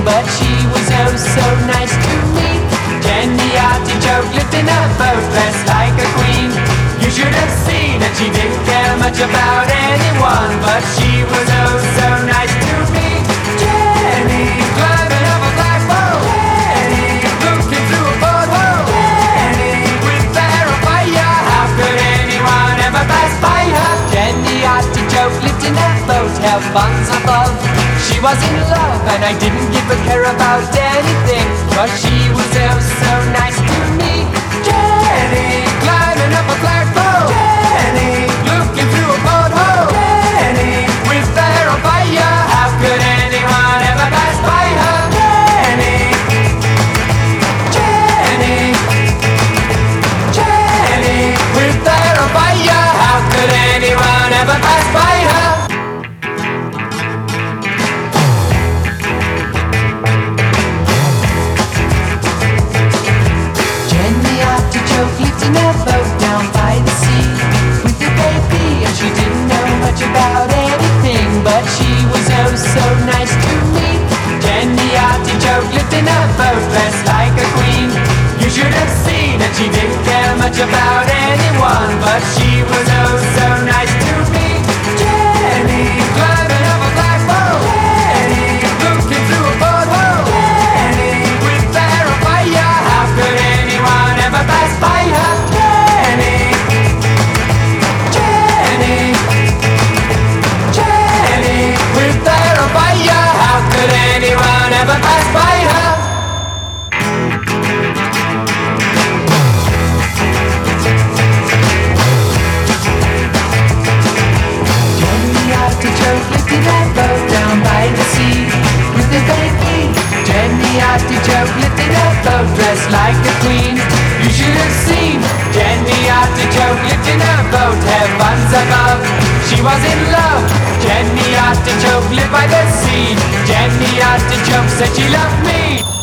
but she was oh so nice to me. Jenny Artichoke lived in a boat dressed like a queen. You should have seen that she didn't care much about anyone, but she was oh so nice to me. Jenny climbing up a flagpole, Jenny looking through a porthole, Jenny with hair on fire. How could anyone ever pass by her? Jenny Artichoke lived in a boat held buns above. She was in love and I didn't give a care about anything, but she was oh so nice to me. Jenny climbing up a flagpole, Jenny looking through a porthole, Jenny with hair on fire. How could anyone ever pass by her? Jenny, Jenny, Jenny with hair on fire. How could anyone ever pass by her? Lived in a boat down by the sea with a baby, and she didn't know much about anything, but she was oh so nice to me. Jenny Artichoke lived in a boat dressed like a queen. You should have seen that she didn't care much about anyone, but she was oh so nice to me. Jenny climbing up a flagpole, Jenny looking through a porthole, Jenny with hair on fire. How could anyone ever pass by her? Jenny, Jenny, Jenny with hair on fire. How could anyone ever pass by her? Jenny Artichoke lived in a boat down by the sea with a baby. Jenny Artichoke lived in a boat dressed like a queen. You should have seen Jenny Artichoke lived in a boat, heavens above. She was in love. Jenny Artichoke lived by the sea. Jenny Artichoke said she loved me.